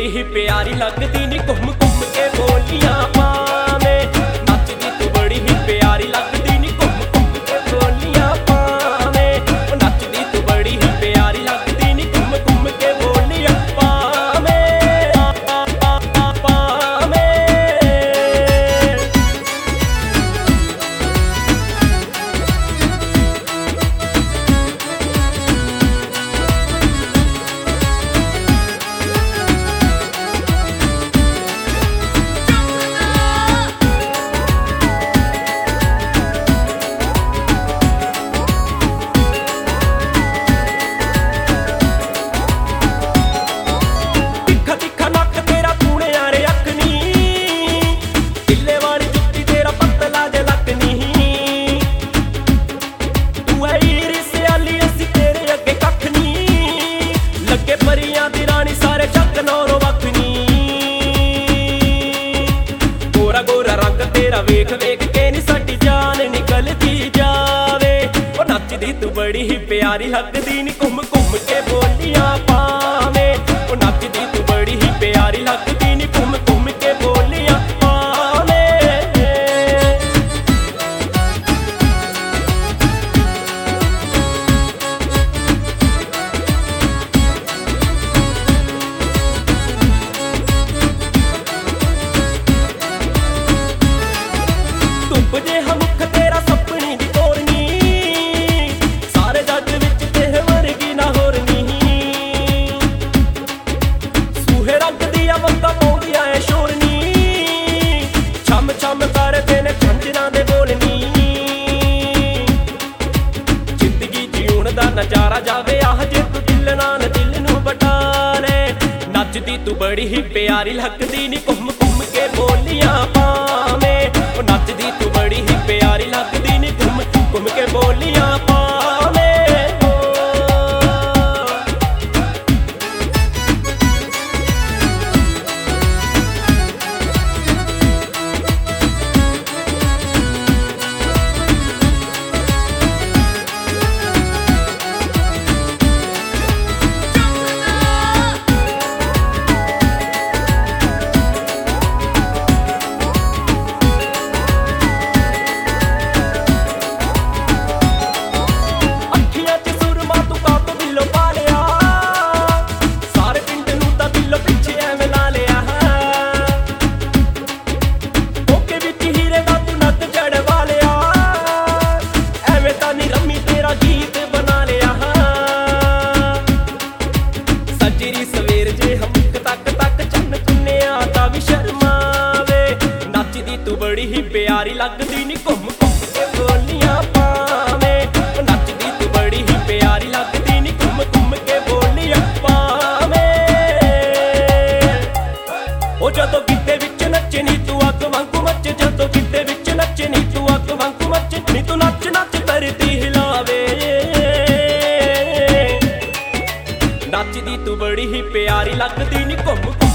बड़ी ही प्यारी लगदी नी घुम घुम के बोलियां पावे। नचदी तू बड़ी ही प्यारी लगदी नी घुम घुम के बोलियां पावे। नचदी तू बड़ी ही प्यारी लगदी नी घुम घुम के बोलियां पावे। परियां दी रानी सारे जग नौरों वखनी। गोरा गोरा रंग तेरा वेख वेख के नी साडी जान निकलदी जावे। ओ नचदी तू बड़ी ही प्यारी लगदी नी घुम घुम के बोलियां पावे। ओ नचदी तू बड़ी ही प्यारी लगदी नी घुम घुम के बोलियां पावे। मुख तेरा सपनी दी तोरनी सारे जग विच तेरे वर्गी ना होरनी। सूहे रंग दिया वंगा पौंदियां ऐ शोरनी छम छम करदे ने झंझरां दे बोलनी। जिंदगी जीउण दा नजारा जावे आह जे तू दिल नाल दिल नूं बटा ले। नचदी तू बड़ी ही प्यारी लगदी नी घुम घुम के बोलियां पावे। ओ नचदी तू बड़ी ही प्यारी लगदी नी घुम घुम के बोलियां पावे। बड़ी ही प्यारी लगदी नी घुम घुम के बोलियां पावे। नचदी तू बड़ी ही प्यारी लगदी नी घुम घुम के बोलियां पावे। ओ जदों गिद्दे विच नच्चे नी तू अग वांगू मच। जदों गिद्दे विच नच्चे नी तू अग वांगू मच। नी तू नच नच करदी हिलावे। नचदी तू बड़ी ही प्यारी लगदी नी घुम